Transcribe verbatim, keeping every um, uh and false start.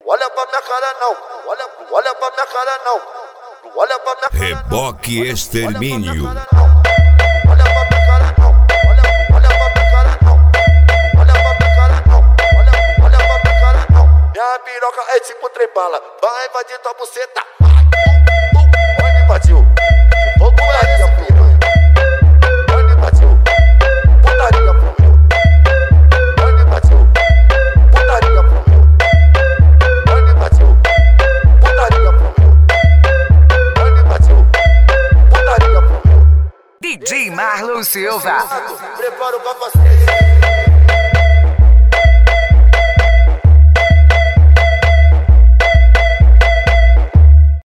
olha pra minha cara não, olha, olha pra minha cara não, olha pra minha cara não. Reboque Extermínio. Olha pra minha cara não, olha, olha pra minha cara não, olha pra minha cara não, olha, olha pra minha cara não. Minha piroca é tipo trem bala, vai invadir tua buceta. Vai me invadiu, que fogo é essa filha? Vai me invadiu, putaria pro meu. Vai me invadiu, putaria pro meu. Vai me invadiu, putaria pro meu. Vai me invadiu, putaria pro meu. D J Marlon Silva. Prepara o capacete.